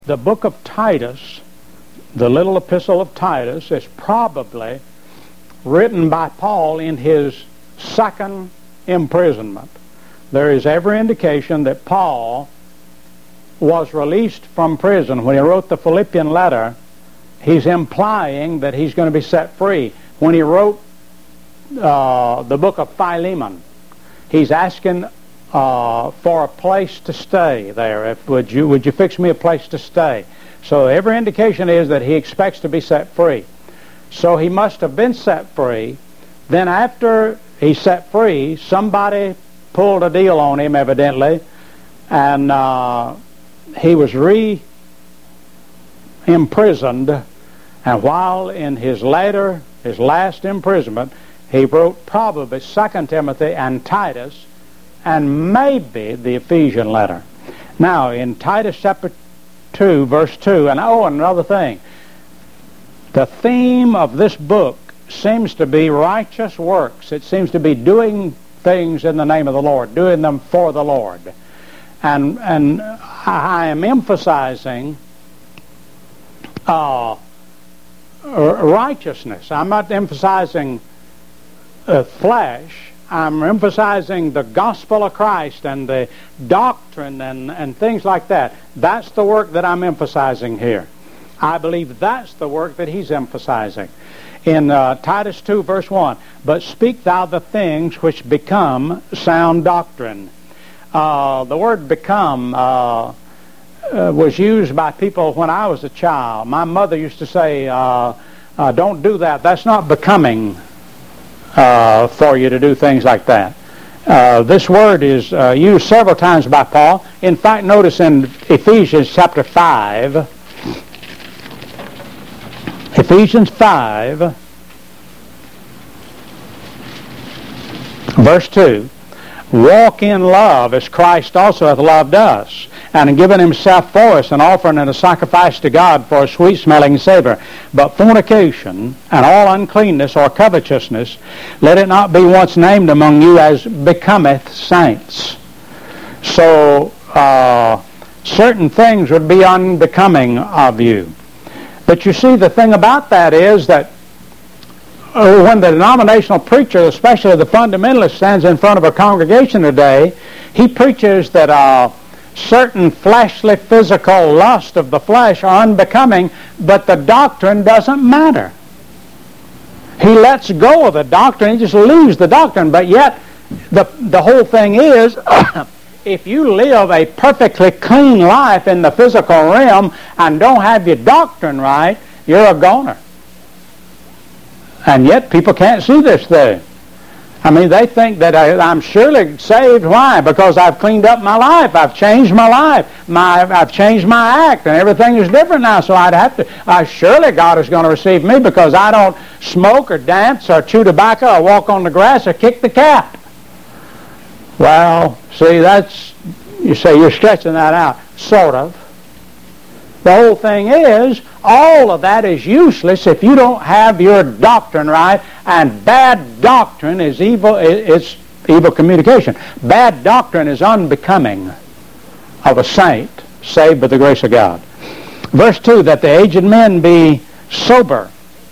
The book of Titus, the little epistle of Titus, is probably written by Paul in his second imprisonment. There is every indication that Paul was released from prison. When he wrote the Philippian letter, he's implying that he's going to be set free. When he wrote the book of Philemon, he's asking for a place to stay there. Would you fix me a place to stay? So every indication is that he expects to be set free. So he must have been set free. Then after he's set free, somebody pulled a deal on him, evidently, and he was re-imprisoned. And while in his last imprisonment, he wrote probably 2 Timothy and Titus, and maybe the Ephesian letter. Now, in Titus chapter 2, verse 2, and another thing. The theme of this book seems to be righteous works. It seems to be doing things in the name of the Lord, doing them for the Lord. And I am emphasizing righteousness. I'm not emphasizing flesh. I'm emphasizing the gospel of Christ and the doctrine and things like that. That's the work that I'm emphasizing here. I believe that's the work that he's emphasizing. In Titus 2, verse 1, but speak thou the things which become sound doctrine. The word become was used by people when I was a child. My mother used to say, don't do that. That's not becoming for you to do things like that. This word is used several times by Paul. In fact, notice in Ephesians chapter 5, Ephesians 5, verse 2, walk in love as Christ also hath loved us, and hath given himself for us, an offering and a sacrifice to God for a sweet-smelling savor. But fornication and all uncleanness or covetousness, let it not be once named among you as becometh saints. So, certain things would be unbecoming of you. But you see, the thing about that is that when the denominational preacher, especially the fundamentalist, stands in front of a congregation today, he preaches that certain fleshly, physical lust of the flesh are unbecoming, but the doctrine doesn't matter. He lets go of the doctrine. He just leaves the doctrine. But yet, the whole thing is, if you live a perfectly clean life in the physical realm and don't have your doctrine right, you're a goner. And yet people can't see this thing. I mean, they think that I'm surely saved. Why? Because I've cleaned up my life. I've changed my life. I've changed my act, and everything is different now. So surely God is going to receive me because I don't smoke or dance or chew tobacco or walk on the grass or kick the cat. Well, see, you say you're stretching that out. Sort of. The whole thing is, all of that is useless if you don't have your doctrine right, and bad doctrine is evil. It's evil communication. Bad doctrine is unbecoming of a saint saved by the grace of God. Verse 2, that the aged men be sober.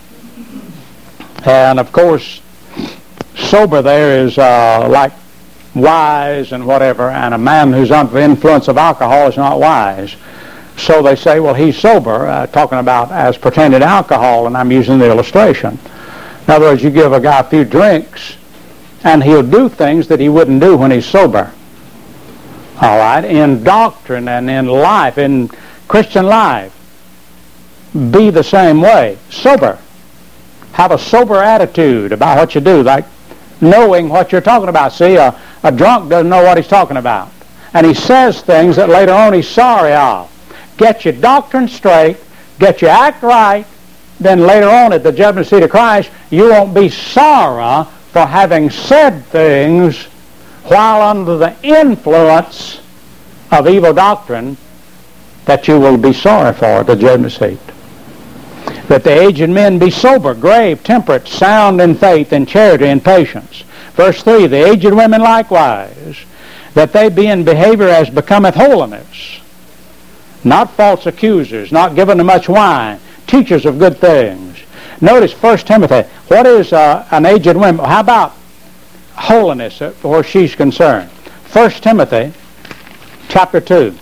And of course, sober there is like wise and whatever, and a man who's under the influence of alcohol is not wise. So they say, well, he's sober, talking about as pertaining to alcohol, and I'm using the illustration. In other words, you give a guy a few drinks, and he'll do things that he wouldn't do when he's sober. All right? In doctrine and in life, in Christian life, be the same way. Sober. Have a sober attitude about what you do, like knowing what you're talking about. See, a drunk doesn't know what he's talking about. And he says things that later on he's sorry of. Get your doctrine straight, get your act right, then later on at the judgment seat of Christ, you won't be sorry for having said things while under the influence of evil doctrine that you will be sorry for at the judgment seat. That the aged men be sober, grave, temperate, sound in faith, in charity, and patience. Verse 3, the aged women likewise, that they be in behavior as becometh holiness. not false accusers, not given to much wine, teachers of good things. Notice 1 Timothy. What is an aged woman? How about holiness where she's concerned? 1 Timothy chapter 2.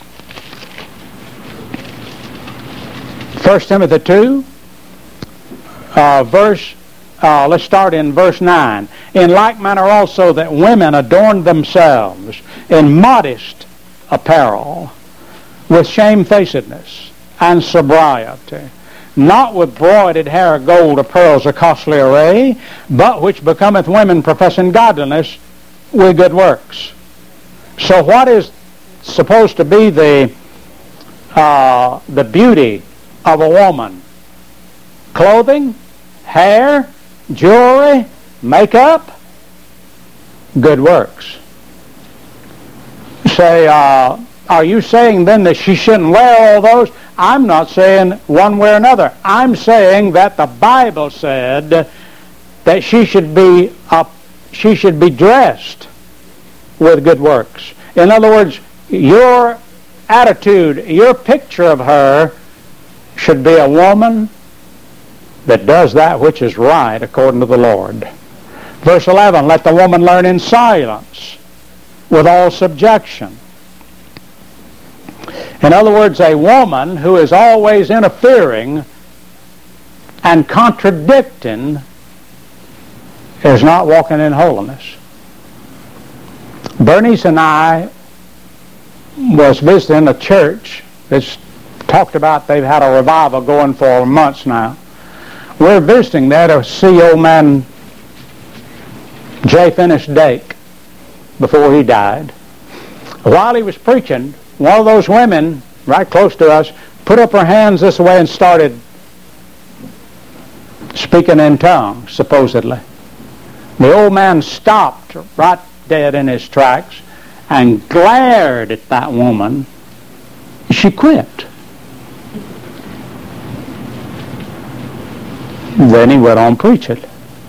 1 Timothy 2, let's start in verse 9. In like manner also that women adorn themselves in modest apparel, with shamefacedness and sobriety, not with broided hair, gold, or pearls, or costly array, but which becometh women professing godliness with good works. So what is supposed to be the beauty of a woman? Clothing, hair, jewelry, makeup, good works. Say, are you saying then that she shouldn't wear all those? I'm not saying one way or another. I'm saying that the Bible said that she should be dressed with good works. In other words, your attitude, your picture of her should be a woman that does that which is right according to the Lord. Verse 11, let the woman learn in silence with all subjection. In other words, a woman who is always interfering and contradicting is not walking in holiness. Bernice and I was visiting a church that's talked about. They've had a revival going for months now. We're visiting there to see old man J. Finis Dake before he died. While he was preaching, one of those women right close to us put up her hands this way and started speaking in tongues, supposedly. The old man stopped right dead in his tracks and glared at that woman. She quit. Then he went on preaching.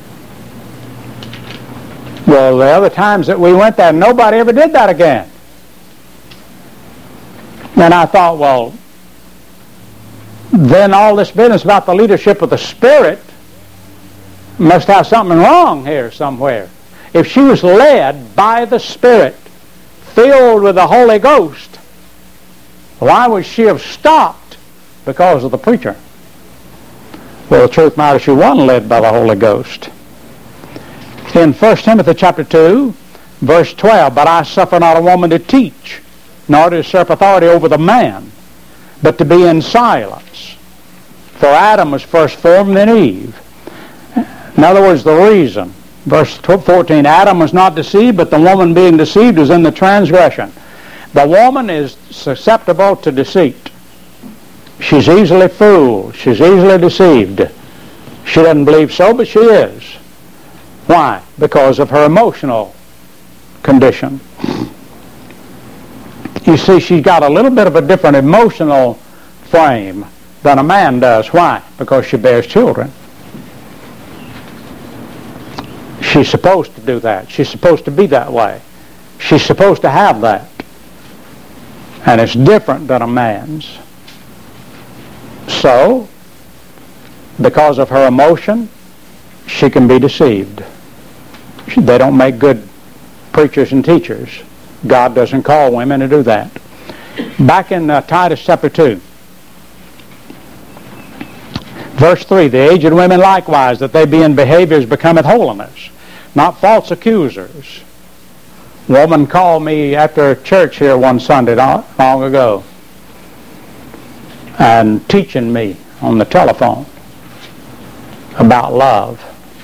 Well, the other times that we went there, nobody ever did that again. And I thought, well, then all this business about the leadership of the Spirit must have something wrong here somewhere. If she was led by the Spirit, filled with the Holy Ghost, why would she have stopped because of the preacher? Well, the truth matters, she wasn't led by the Holy Ghost. In 1 Timothy chapter 2, verse 12, but I suffer not a woman to teach, nor to usurp authority over the man, but to be in silence. For Adam was first formed, then Eve. In other words, the reason. Verse 14, Adam was not deceived, but the woman being deceived was in the transgression. The woman is susceptible to deceit. She's easily fooled. She's easily deceived. She doesn't believe so, but she is. Why? Because of her emotional condition. You see, she's got a little bit of a different emotional frame than a man does. Why? Because she bears children. She's supposed to do that. She's supposed to be that way. She's supposed to have that. And it's different than a man's. So, because of her emotion, she can be deceived. They don't make good preachers and teachers. God doesn't call women to do that. Back in Titus chapter 2, verse 3, the aged women likewise, that they be in behaviors becometh holiness, not false accusers. A woman called me after church here one Sunday long ago and teaching me on the telephone about love.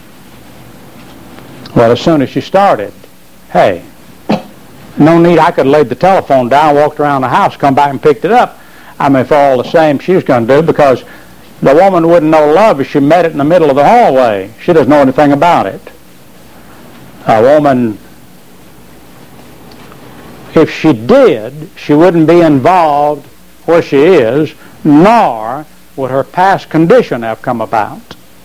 Well, as soon as she started, hey, no need, I could have laid the telephone down, walked around the house, come back and picked it up. I mean, for all the same she was going to do, because the woman wouldn't know love if she met it in the middle of the hallway. She doesn't know anything about it. A woman, if she did, she wouldn't be involved where she is, nor would her past condition have come about.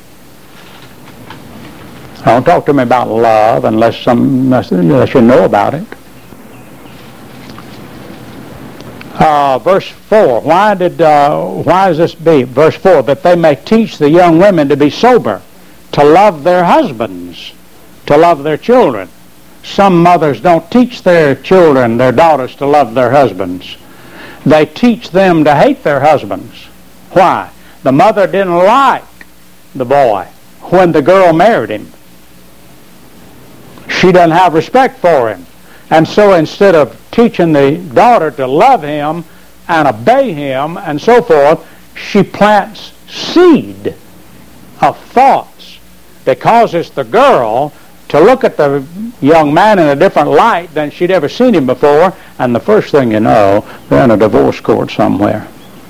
Don't talk to me about love unless you know about it. Verse 4, why does this be? Verse 4, that they may teach the young women to be sober, to love their husbands, to love their children. Some mothers don't teach their children, their daughters, to love their husbands. They teach them to hate their husbands. Why? The mother didn't like the boy when the girl married him. She doesn't have respect for him. And so instead of teaching the daughter to love him and obey him and so forth, she plants seed of thoughts that causes the girl to look at the young man in a different light than she'd ever seen him before, and the first thing you know, they're in a divorce court somewhere.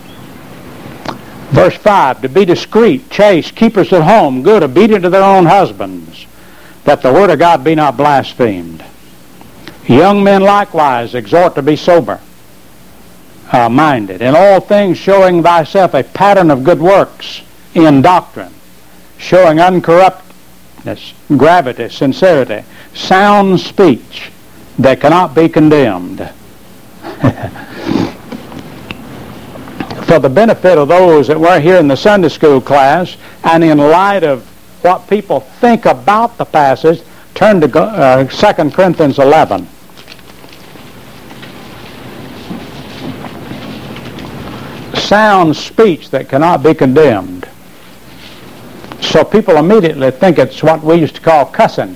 Verse 5, to be discreet, chaste, keepers at home, good, obedient to their own husbands, that the word of God be not blasphemed. Young men likewise exhort to be sober minded, in all things showing thyself a pattern of good works in doctrine, showing uncorruptness, gravity, sincerity, sound speech that cannot be condemned. For the benefit of those that were here in the Sunday school class, and in light of what people think about the passage, turn to 2 Corinthians 11. Sound speech that cannot be condemned. So people immediately think it's what we used to call cussing,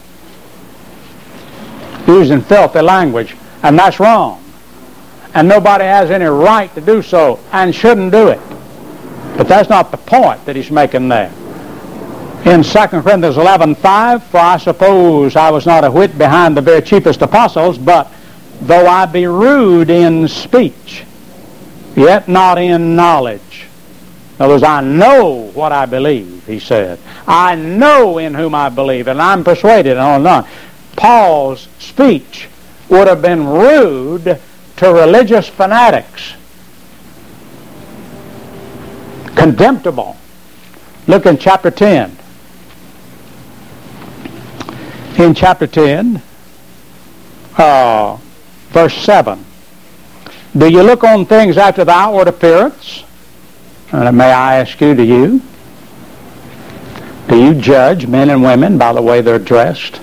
using filthy language, and that's wrong. And nobody has any right to do so and shouldn't do it. But that's not the point that he's making there. In 2 Corinthians 11:5, for I suppose I was not a whit behind the very chiefest apostles, but though I be rude in speech, yet not in knowledge. In other words, I know what I believe, he said. I know in whom I believe, and I'm persuaded, and on and on. Paul's speech would have been rude to religious fanatics. Contemptible. Look in chapter 10. In chapter 10, verse 7. Do you look on things after the outward appearance? And may I ask you, do you? Do you judge men and women by the way they're dressed?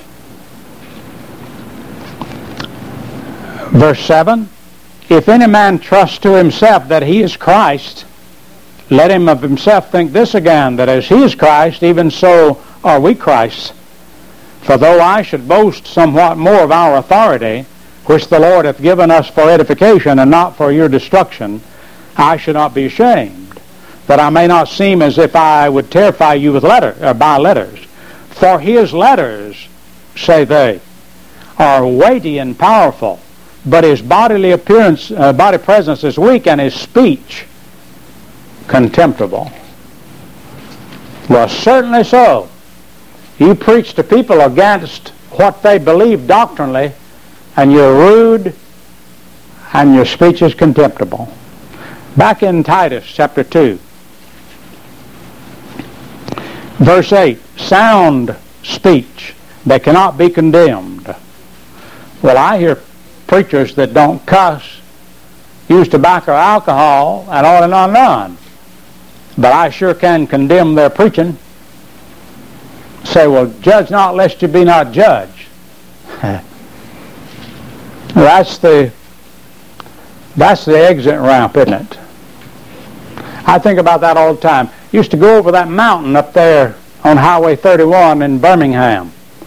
Verse 7, if any man trust to himself that he is Christ, let him of himself think this again, that as he is Christ, even so are we Christ. For though I should boast somewhat more of our authority, which the Lord hath given us for edification and not for your destruction, I should not be ashamed, that I may not seem as if I would terrify you with by letters. For his letters, say they, are weighty and powerful, but his bodily presence is weak, and his speech contemptible. Well, certainly so. You preach to people against what they believe doctrinally, and you're rude, and your speech is contemptible. Back in Titus chapter 2, verse 8, sound speech that cannot be condemned. Well, I hear preachers that don't cuss, use tobacco or alcohol, and on and on and on. But I sure can condemn their preaching. Say, well, judge not lest you be not judged. That's the exit ramp, isn't it? I think about that all the time. Used to go over that mountain up there on Highway 31 in Birmingham.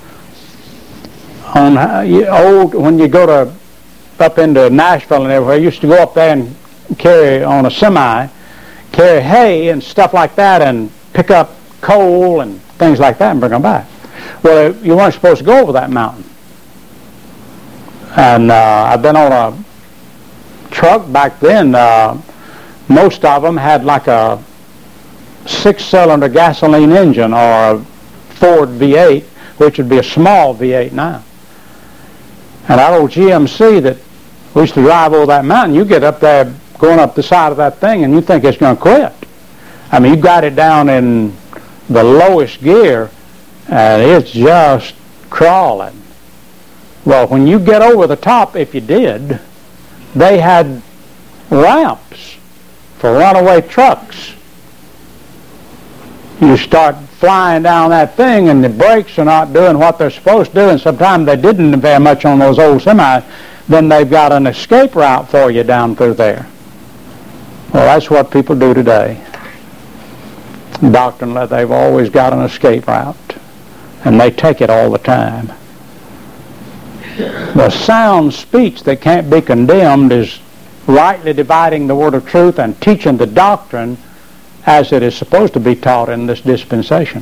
When you go up into Nashville and everywhere, used to go up there and carry on a semi, carry hay and stuff like that, and pick up coal and things like that and bring them back. Well, you weren't supposed to go over that mountain. And I've been on a truck back then. Most of them had like a 6-cylinder gasoline engine or a Ford V8, which would be a small V8 now. And that old GMC that we used to drive over that mountain, you get up there going up the side of that thing and you think it's going to quit. I mean, you got it down in the lowest gear and it's just crawling. Well, when you get over the top, if you did, they had ramps for runaway trucks. You start flying down that thing and the brakes are not doing what they're supposed to do, and sometimes they didn't very much on those old semis, then they've got an escape route for you down through there. Well, that's what people do today. Doctrinally, they've always got an escape route, and they take it all the time. The sound speech that can't be condemned is rightly dividing the word of truth and teaching the doctrine as it is supposed to be taught in this dispensation.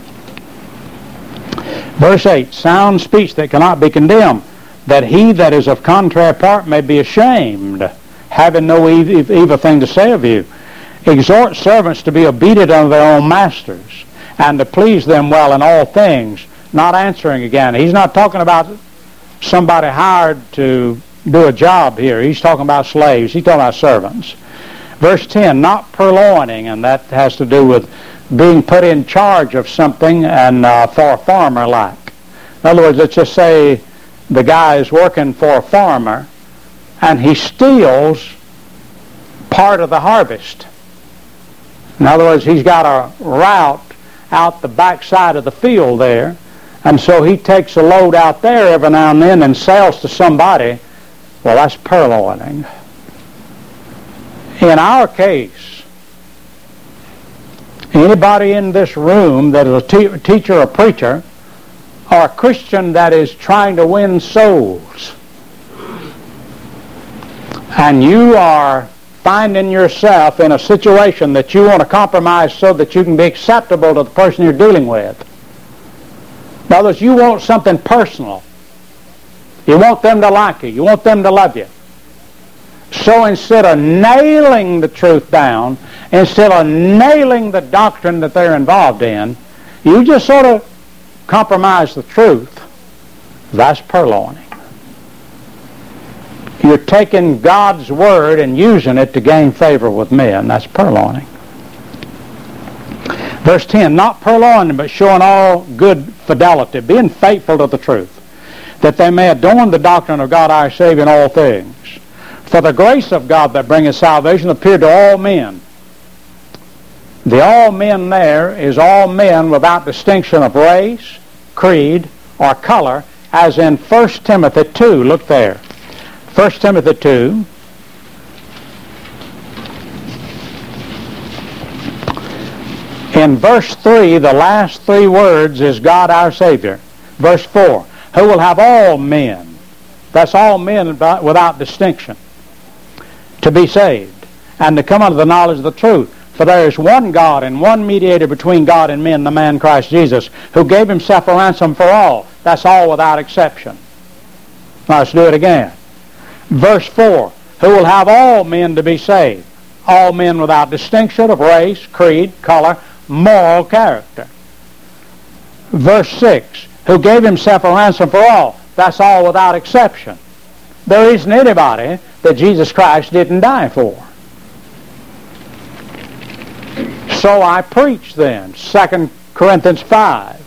Verse 8, sound speech that cannot be condemned, that he that is of contrary part may be ashamed, having no evil thing to say of you. Exhort servants to be obedient unto their own masters, and to please them well in all things, not answering again. He's not talking about somebody hired to do a job here. He's talking about slaves. He's talking about servants. Verse 10, not purloining, and that has to do with being put in charge of something and for a farmer like. In other words, let's just say the guy is working for a farmer and he steals part of the harvest. In other words, he's got a route out the back side of the field there, and so he takes a load out there every now and then and sells to somebody. Well, that's purloining. In our case, anybody in this room that is a teacher or preacher or a Christian that is trying to win souls, and you are finding yourself in a situation that you want to compromise so that you can be acceptable to the person you're dealing with. In other words, you want something personal. You want them to like you. You want them to love you. So instead of nailing the truth down, instead of nailing the doctrine that they're involved in, you just sort of compromise the truth. That's purloining. You're taking God's word and using it to gain favor with men. That's purloining. Verse 10, not purloining, but showing all good fidelity, being faithful to the truth, that they may adorn the doctrine of God our Savior in all things. For the grace of God that bringeth salvation appeared to all men. The all men there is all men without distinction of race, creed, or color, as in 1 Timothy 2. Look there. 1 Timothy 2. In verse 3, the last three words is God our Savior. Verse 4, who will have all men, that's all men without distinction, to be saved, and to come unto the knowledge of the truth. For there is one God and one mediator between God and men, the man Christ Jesus, who gave himself a ransom for all. That's all without exception. Now let's do it again. Verse 4, who will have all men to be saved. All men without distinction of race, creed, color, moral character. Verse 6, who gave himself a ransom for all. That's all without exception. There isn't anybody that Jesus Christ didn't die for. So I preach then, 2 Corinthians 5.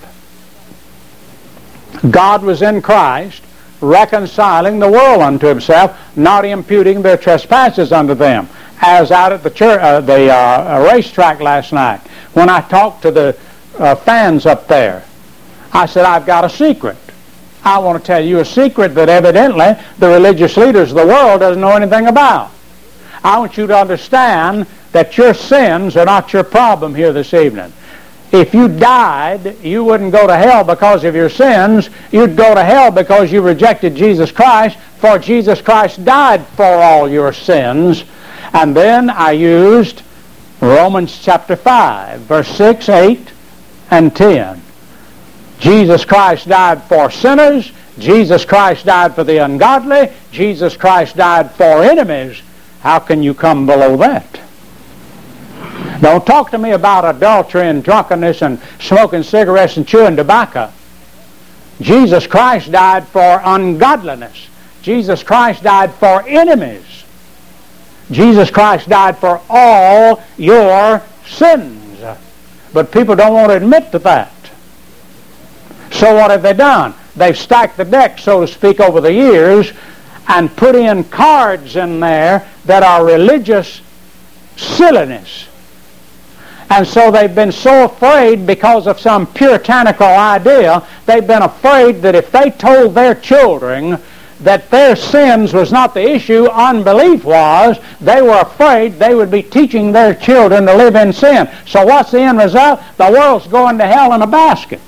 God was in Christ, reconciling the world unto himself, not imputing their trespasses unto them. As out at the racetrack last night, when I talked to the fans up there, I said, I've got a secret. I want to tell you a secret that evidently the religious leaders of the world doesn't know anything about. I want you to understand that your sins are not your problem here this evening. If you died, you wouldn't go to hell because of your sins. You'd go to hell because you rejected Jesus Christ, for Jesus Christ died for all your sins. And then I used Romans chapter 5, verse 6, 8, and 10. Jesus Christ died for sinners. Jesus Christ died for the ungodly. Jesus Christ died for enemies. How can you come below that? Don't talk to me about adultery and drunkenness and smoking cigarettes and chewing tobacco. Jesus Christ died for ungodliness. Jesus Christ died for enemies. Jesus Christ died for all your sins. But people don't want to admit to that. So what have they done? They've stacked the deck, so to speak, over the years, and put in cards in there that are religious silliness. And so they've been so afraid because of some puritanical idea, they've been afraid that if they told their children that their sins was not the issue, unbelief was, they were afraid they would be teaching their children to live in sin. So what's the end result? The world's going to hell in a basket.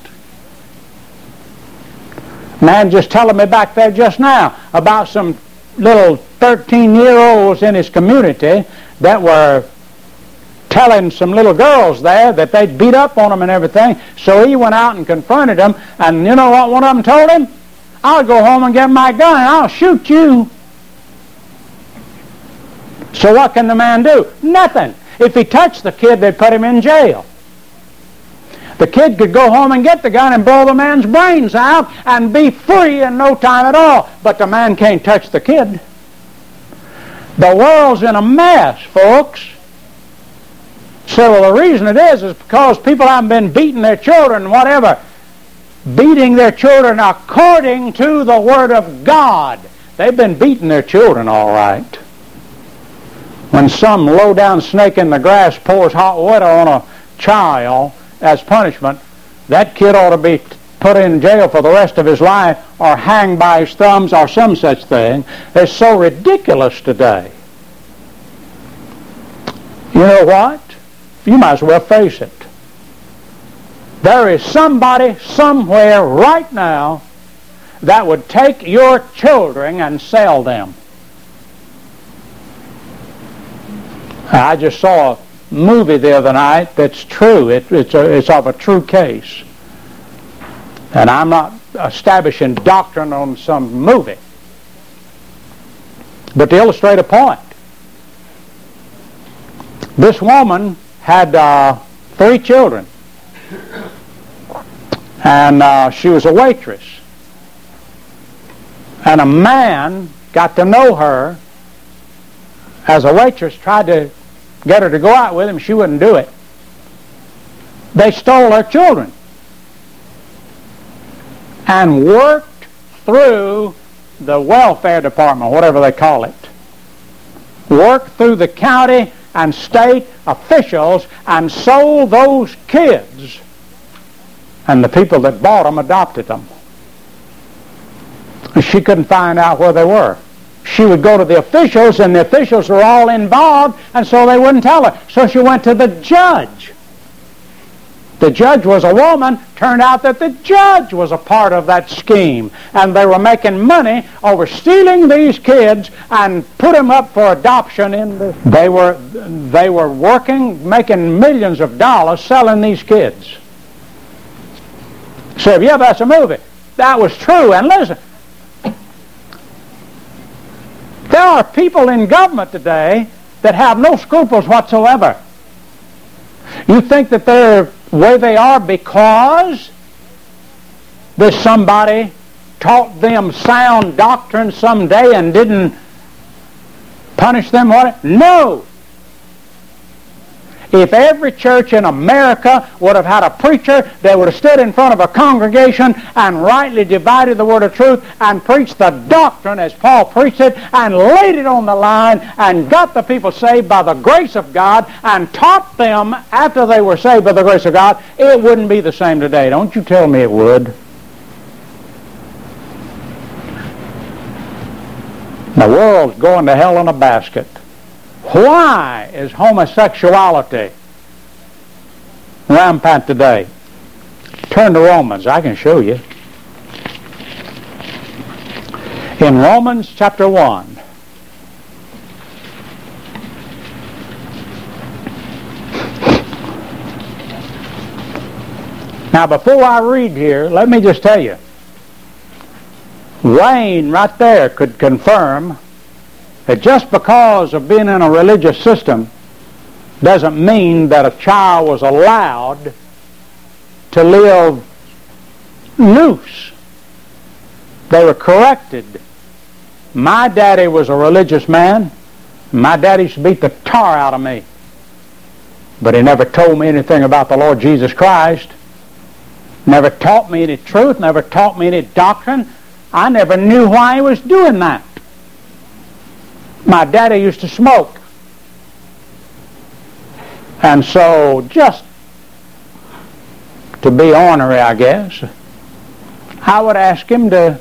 Man just telling me back there just now about some little 13-year-olds in his community that were telling some little girls there that they'd beat up on them and everything. So he went out and confronted them, and you know what one of them told him? I'll go home and get my gun and I'll shoot you. So what can the man do? Nothing. If he touched the kid, they'd put him in jail. The kid could go home and get the gun and blow the man's brains out and be free in no time at all. But the man can't touch the kid. The world's in a mess, folks. So the reason it is because people haven't been beating their children, whatever. Beating their children according to the Word of God. They've been beating their children all right. When some low-down snake in the grass pours hot water on a child as punishment, that kid ought to be put in jail for the rest of his life or hanged by his thumbs or some such thing. It's so ridiculous today. You know what? You might as well face it. There is somebody somewhere right now that would take your children and sell them. I just saw a movie the other night that's true. It's of a true case. And I'm not establishing doctrine on some movie. But to illustrate a point, this woman had 3 children. And she was a waitress. And a man got to know her as a waitress, tried to get her to go out with him. She wouldn't do it. They stole her children and worked through the welfare department, whatever they call it. Worked through the county and state officials and sold those kids. And the people that bought them adopted them. She couldn't find out where they were. She would go to the officials, and the officials were all involved, and so they wouldn't tell her. So she went to the judge. The judge was a woman. Turned out that the judge was a part of that scheme, and they were making money over stealing these kids and put them up for adoption. They were working, making millions of dollars selling these kids. So, yeah, that's a movie. That was true. And listen, there are people in government today that have no scruples whatsoever. You think that they're where they are because there's somebody taught them sound doctrine someday and didn't punish them? No! If every church in America would have had a preacher that would have stood in front of a congregation and rightly divided the word of truth and preached the doctrine as Paul preached it and laid it on the line and got the people saved by the grace of God and taught them after they were saved by the grace of God, it wouldn't be the same today. Don't you tell me it would. The world's going to hell in a basket. Why is homosexuality rampant today? Turn to Romans. I can show you. In Romans chapter 1. Now, before I read here, let me just tell you. Wayne right there could confirm that just because of being in a religious system doesn't mean that a child was allowed to live loose. They were corrected. My daddy was a religious man. My daddy used to beat the tar out of me. But he never told me anything about the Lord Jesus Christ. Never taught me any truth, never taught me any doctrine. I never knew why he was doing that. My daddy used to smoke. And so, just to be ornery, I guess, I would ask him to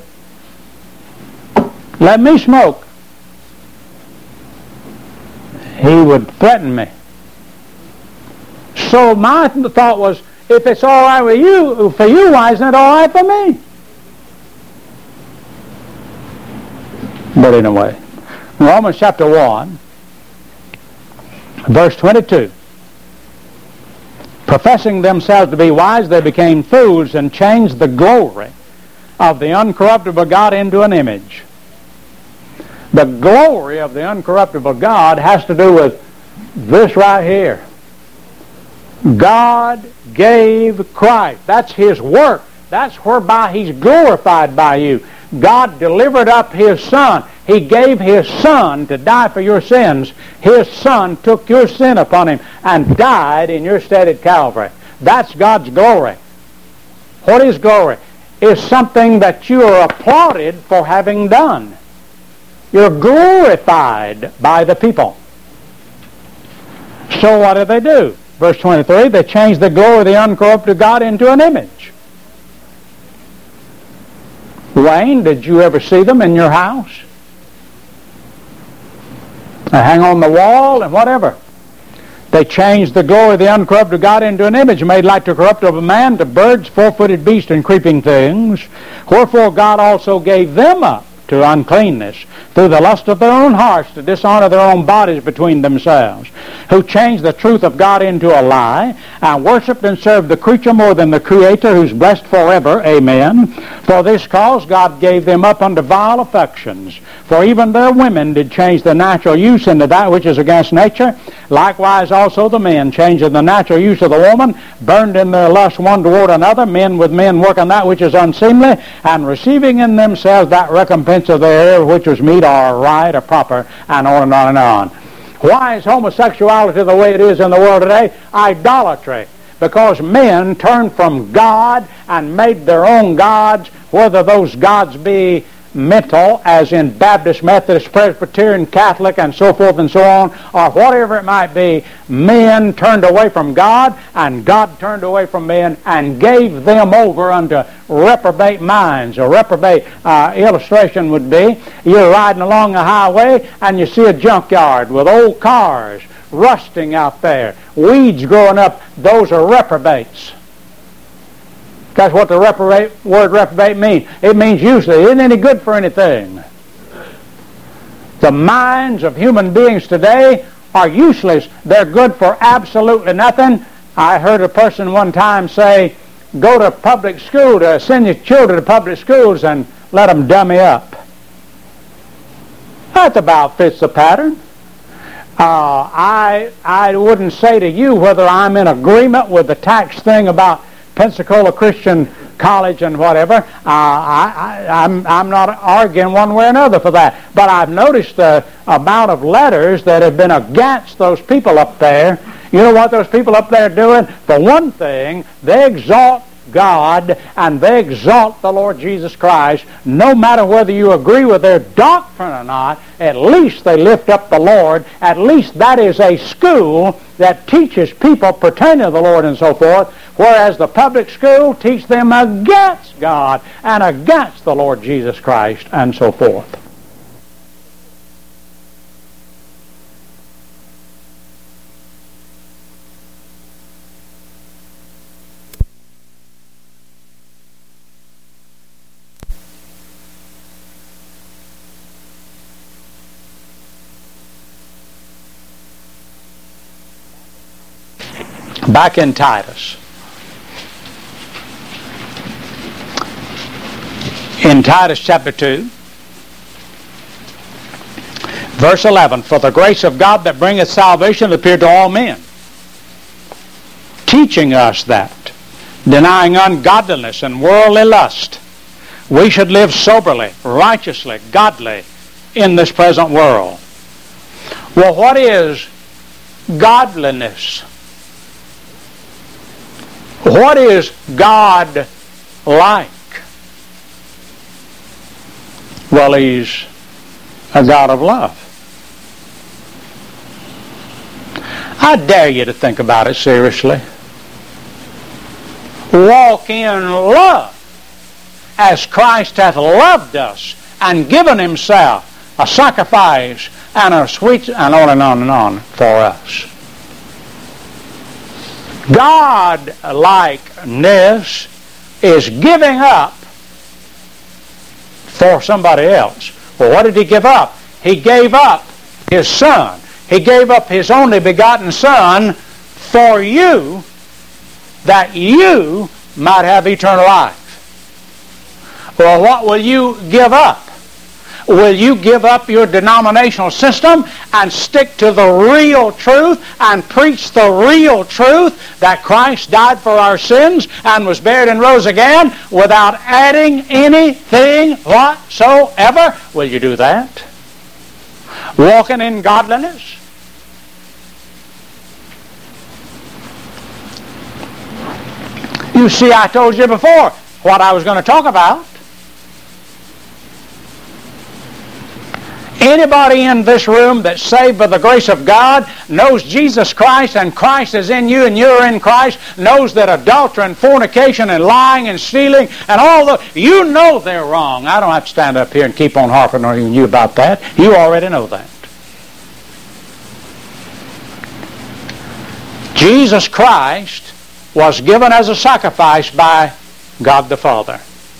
let me smoke. He would threaten me. So my thought was, if it's all right with you, for you, why isn't it all right for me? But anyway, Romans chapter 1, verse 22. Professing themselves to be wise, they became fools and changed the glory of the uncorruptible God into an image. The glory of the uncorruptible God has to do with this right here. God gave Christ. That's His work. That's whereby He's glorified by you. God delivered up His Son. He gave His Son to die for your sins. His Son took your sin upon Him and died in your stead at Calvary. That's God's glory. What is glory? It's something that you are applauded for having done. You're glorified by the people. So what do? Verse 23, they changed the glory of the uncorrupted God into an image. Wayne, did you ever see them in your house? They hang on the wall and whatever. They changed the glory of the uncorrupted God into an image made like the corruptible man, to birds, four-footed beasts, and creeping things. Wherefore God also gave them up to uncleanness through the lust of their own hearts, to dishonor their own bodies between themselves, who changed the truth of God into a lie, and worshipped and served the creature more than the Creator, who's blessed forever. Amen. For this cause God gave them up unto vile affections. For even their women did change the natural use into that which is against nature. Likewise also the men, changing the natural use of the woman, burned in their lust one toward another, men with men working that which is unseemly, and receiving in themselves that recompense of their error which was meet or right or proper, and on and on and on. Why is homosexuality the way it is in the world today? Idolatry. Because men turned from God and made their own gods, whether those gods be mental, as in Baptist, Methodist, Presbyterian, Catholic, and so forth and so on, or whatever it might be. Men turned away from God, and God turned away from men and gave them over unto reprobate minds. A reprobate illustration would be, you're riding along the highway and you see a junkyard with old cars rusting out there, weeds growing up. Those are reprobates. That's what the word reprobate means. It means useless. It isn't any good for anything. The minds of human beings today are useless. They're good for absolutely nothing. I heard a person one time say, go to public school, to send your children to public schools and let them dummy up. That about fits the pattern. I wouldn't say to you whether I'm in agreement with the tax thing about Pensacola Christian College and whatever. I'm not arguing one way or another for that. But I've noticed the amount of letters that have been against those people up there. You know what those people up there are doing? For one thing, they exalt God and they exalt the Lord Jesus Christ. No matter whether you agree with their doctrine or not, at least they lift up the Lord. At least that is a school that teaches people pertaining to the Lord and so forth, whereas the public school teach them against God and against the Lord Jesus Christ and so forth. Back in Titus. In Titus chapter 2, verse 11, for the grace of God that bringeth salvation appeared to all men, teaching us that, denying ungodliness and worldly lust, we should live soberly, righteously, godly in this present world. Well, what is godliness? What is God like? Well, He's a God of love. I dare you to think about it seriously. Walk in love as Christ hath loved us and given himself a sacrifice and a sweet, and on for us. God-likeness is giving up for somebody else. Well, what did he give up? He gave up his Son. He gave up his only begotten Son for you, that you might have eternal life. Well, what will you give up? Will you give up your denominational system and stick to the real truth and preach the real truth that Christ died for our sins and was buried and rose again without adding anything whatsoever? Will you do that? Walking in godliness? You see, I told you before what I was going to talk about. Anybody in this room that's saved by the grace of God, knows Jesus Christ and Christ is in you and you're in Christ, knows that adultery and fornication and lying and stealing and all the, you know they're wrong. I don't have to stand up here and keep on harping on you about that. You already know that. Jesus Christ was given as a sacrifice by God the Father.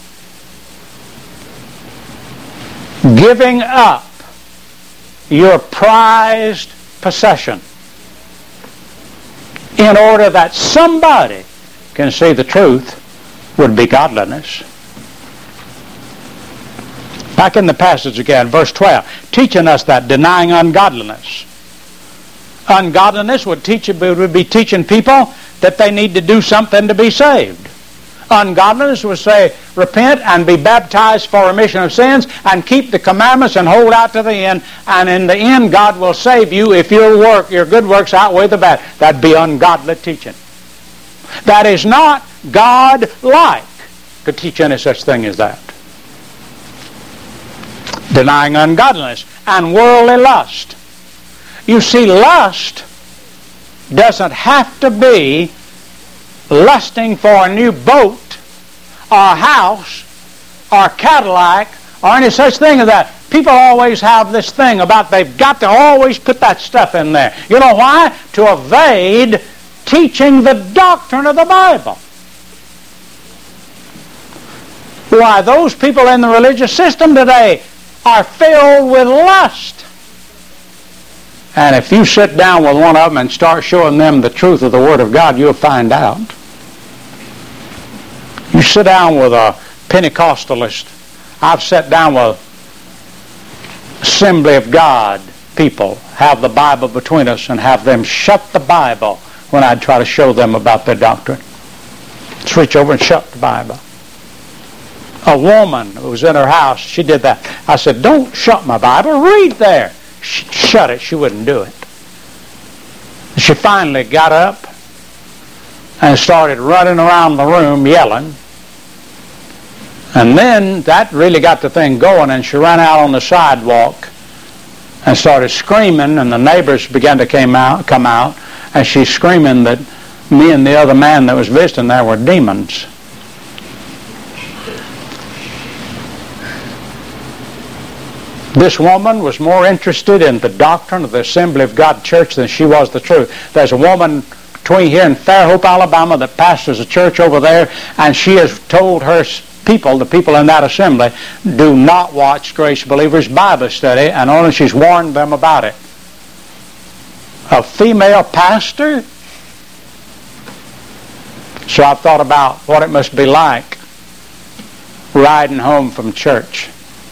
Giving up your prized possession in order that somebody can see the truth would be godliness. Back in the passage again, verse 12, teaching us that denying ungodliness. Ungodliness would be teaching people that they need to do something to be saved. Ungodliness would say, repent and be baptized for remission of sins and keep the commandments and hold out to the end. And in the end, God will save you if your good works outweigh the bad. That'd be ungodly teaching. That is not God-like to teach any such thing as that. Denying ungodliness and worldly lust. You see, lust doesn't have to be lusting for a new boat or a house or a Cadillac or any such thing as that. People always have this thing about they've got to always put that stuff in there. You know why? To evade teaching the doctrine of the Bible. Why, those people in the religious system today are filled with lust. And if you sit down with one of them and start showing them the truth of the Word of God, you'll find out. You sit down with a Pentecostalist. I've sat down with Assembly of God people, have the Bible between us, and have them shut the Bible when I'd try to show them about their doctrine. Just reach over and shut the Bible. A woman who was in her house, she did that. I said, don't shut my Bible, read there. She shut it. She wouldn't do it. She finally got up and started running around the room yelling. And then that really got the thing going, and she ran out on the sidewalk and started screaming, and the neighbors began to come out, and she's screaming that me and the other man that was visiting there were demons. This woman was more interested in the doctrine of the Assembly of God Church than she was the truth. There's a woman between here and Fairhope, Alabama, that pastors a church over there, and she has told her people, the people in that assembly, do not watch Grace Believers Bible study, and only she's warned them about it. A female pastor? So I've thought about what it must be like riding home from church.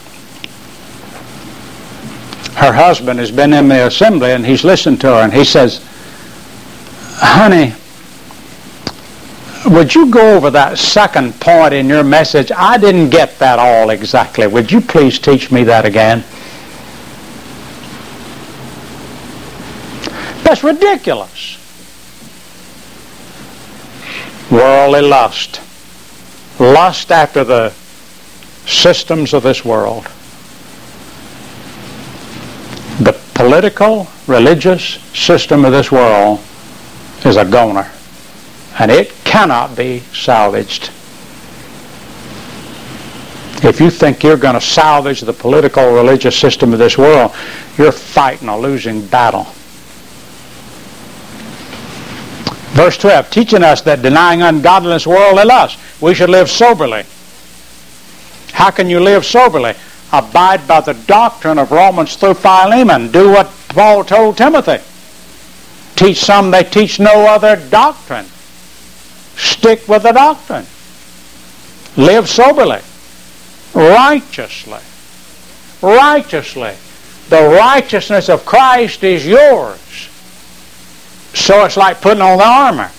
Her husband has been in the assembly and he's listened to her, and he says, honey, would you go over that second point in your message? I didn't get that all exactly. Would you please teach me that again? That's ridiculous. Worldly lust. Lust after the systems of this world. The political, religious system of this world is a goner, and it cannot be salvaged. If you think you're going to salvage the political religious system of this world, you're fighting a losing battle. Verse 12, teaching us that denying ungodliness, worldly lust, we should live soberly. How can you live soberly? Abide by the doctrine of Romans through Philemon. Do what Paul told Timothy. Teach some, they teach no other doctrine. Stick with the doctrine. Live soberly. Righteously. Righteously. The righteousness of Christ is yours. So it's like putting on the armor.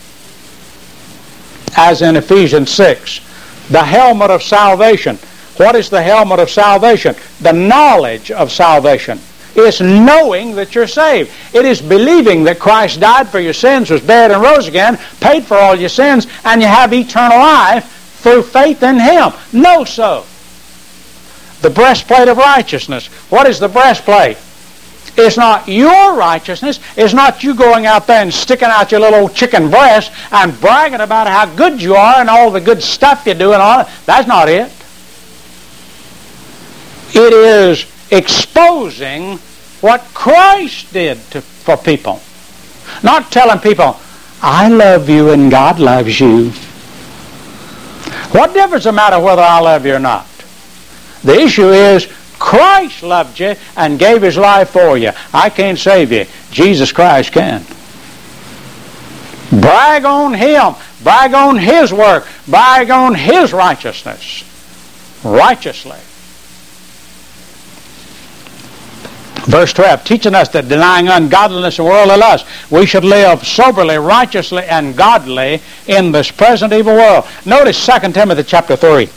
As in Ephesians 6. The helmet of salvation. What is the helmet of salvation? The knowledge of salvation. It's knowing that you're saved. It is believing that Christ died for your sins, was buried and rose again, paid for all your sins, and you have eternal life through faith in Him. Know so. The breastplate of righteousness. What is the breastplate? It's not your righteousness. It's not you going out there and sticking out your little chicken breast and bragging about how good you are and all the good stuff you do and all that. That's not it. It is exposing what Christ did for people. Not telling people, I love you and God loves you. What difference does it matter whether I love you or not? The issue is Christ loved you and gave His life for you. I can't save you. Jesus Christ can. Brag on Him. Brag on His work. Brag on His righteousness. Righteously. Verse 12, teaching us that denying ungodliness and worldly lust, we should live soberly, righteously, and godly in this present evil world. Notice 2 Timothy chapter 3.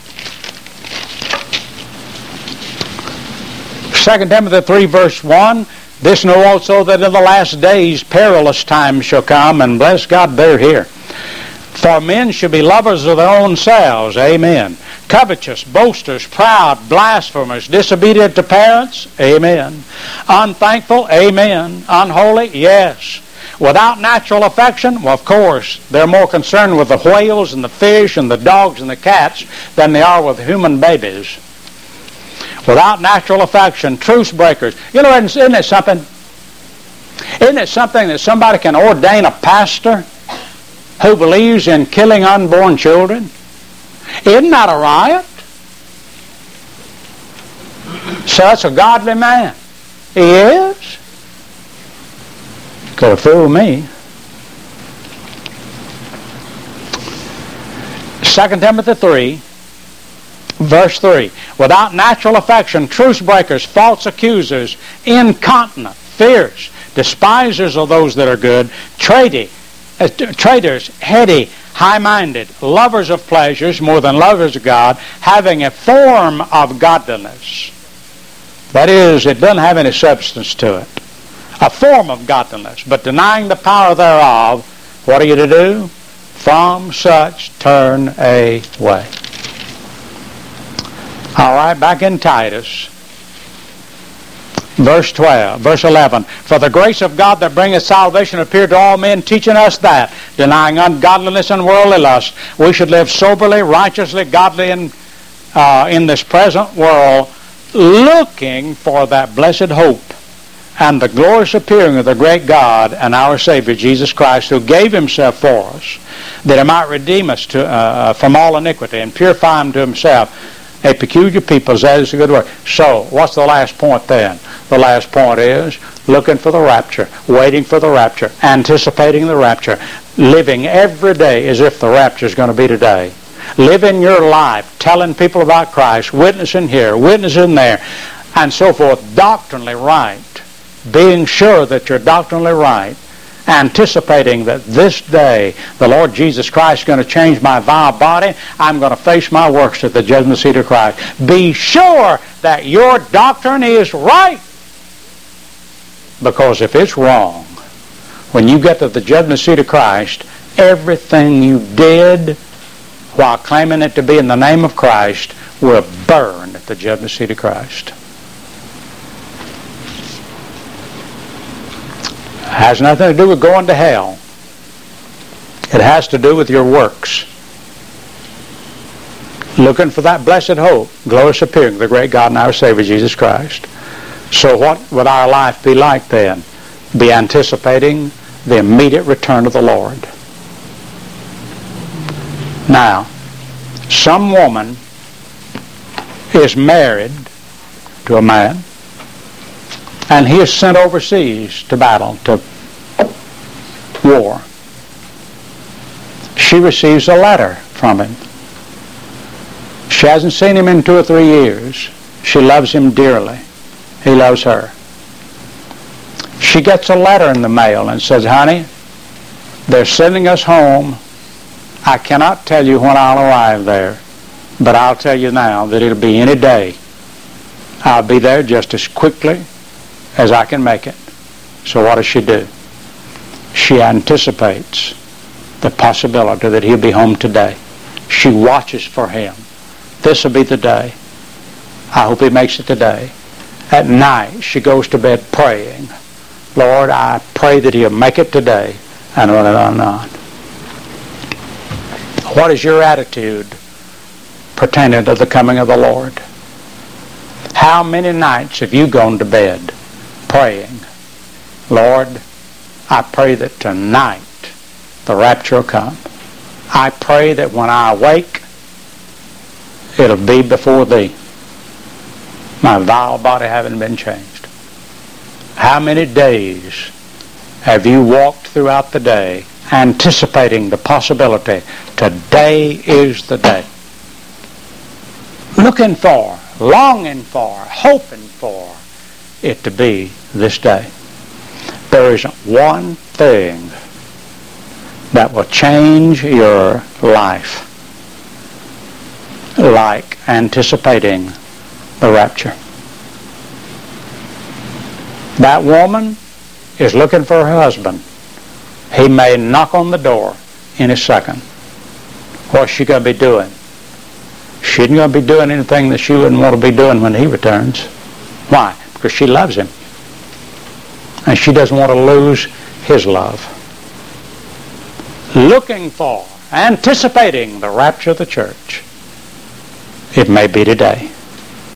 2 Timothy 3 verse 1, this know also that in the last days perilous times shall come, and bless God they're here. For men should be lovers of their own selves, amen. Covetous, boasters, proud, blasphemers, disobedient to parents, amen. Unthankful, amen. Unholy, yes. Without natural affection, well, of course, they're more concerned with the whales and the fish and the dogs and the cats than they are with human babies. Without natural affection, truce breakers. You know, isn't it something? Isn't it something that somebody can ordain a pastor who believes in killing unborn children? Isn't that a riot? So that's a godly man. He is. Could have fooled me. 2 Timothy 3, verse 3. Without natural affection, truce breakers, false accusers, incontinent, fierce, despisers of those that are good, traitors, heady, high-minded, lovers of pleasures more than lovers of God, having a form of godliness. That is, it doesn't have any substance to it. A form of godliness, but denying the power thereof, what are you to do? From such turn away. All right, back in Titus. Verse 11. For the grace of God that bringeth salvation appeared to all men, teaching us that, denying ungodliness and worldly lust, we should live soberly, righteously, godly in this present world, looking for that blessed hope and the glorious appearing of the great God and our Savior, Jesus Christ, who gave Himself for us, that He might redeem us from all iniquity and purify them to Himself, a peculiar people, that is a good word. So, what's the last point then? The last point is looking for the rapture, waiting for the rapture, anticipating the rapture, living every day as if the rapture is going to be today. Living your life, telling people about Christ, witnessing here, witnessing there, and so forth, doctrinally right, being sure that you're doctrinally right, anticipating that this day the Lord Jesus Christ is going to change my vile body. I'm going to face my works at the judgment seat of Christ. Be sure that your doctrine is right. Because if it's wrong, when you get to the judgment seat of Christ, everything you did while claiming it to be in the name of Christ will burn at the judgment seat of Christ. Has nothing to do with going to hell. It has to do with your works. Looking for that blessed hope, glorious appearing of the great God and our Savior Jesus Christ. So what would our life be like then? Be anticipating the immediate return of the Lord. Now, some woman is married to a man, and he is sent overseas to battle, to war. She receives a letter from him. She hasn't seen him in 2 or 3 years. She loves him dearly. He loves her. She gets a letter in the mail and says, honey, they're sending us home. I cannot tell you when I'll arrive there, but I'll tell you now that it'll be any day. I'll be there just as quickly as I can make it. So what does she do? She anticipates the possibility that he'll be home today. She watches for him. This will be the day. I hope he makes it today. At night, she goes to bed praying, Lord, I pray that he'll make it today, and on and on and on. What is your attitude pertaining to the coming of the Lord? How many nights have you gone to bed praying, Lord, I pray that tonight the rapture will come. I pray that when I awake, it'll be before thee. My vile body having been changed. How many days have you walked throughout the day anticipating the possibility today is the day? Looking for, longing for, hoping for it to be this day. There isn't one thing that will change your life like anticipating the rapture. That woman is looking for her husband. He may knock on the door in a second. What's she going to be doing? She isn't going to be doing anything that she wouldn't want to be doing when he returns. Why? Because she loves him. And she doesn't want to lose his love. Looking for, anticipating the rapture of the church. It may be today.